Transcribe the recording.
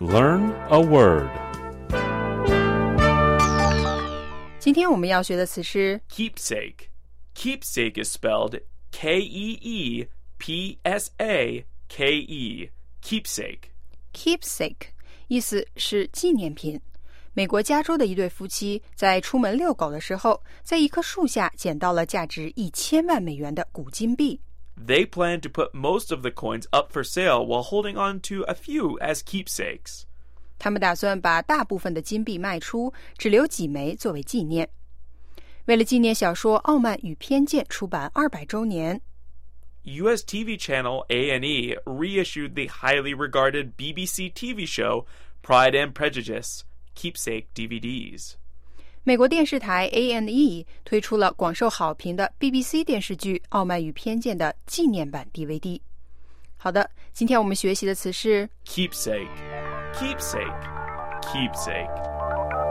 Learn a word. 今天我们要学的词是 Keepsake. Keepsake is spelled Keepsake. Keepsake. keepsake， 意思是纪念品。美国加州的一对夫妻在出门遛狗的时候，在一棵树下捡到了价值1000万美元的古金币。 They plan to put most of the coins up for sale while holding on to a few as keepsakes. 他们打算把大部分的金币卖出，只留几枚作为纪念。为了纪念小说《傲慢与偏见》出版200周年， U.S. TV channel A&E reissued the highly regarded BBC TV show Pride and Prejudice Keepsake DVDs. 美国电视台 A&E 推出了广受好评的 BBC 电视剧《傲慢与偏见》的纪念版 DVD。 好的，今天我们学习的词是 Keepsake. Keepsake. Keepsake.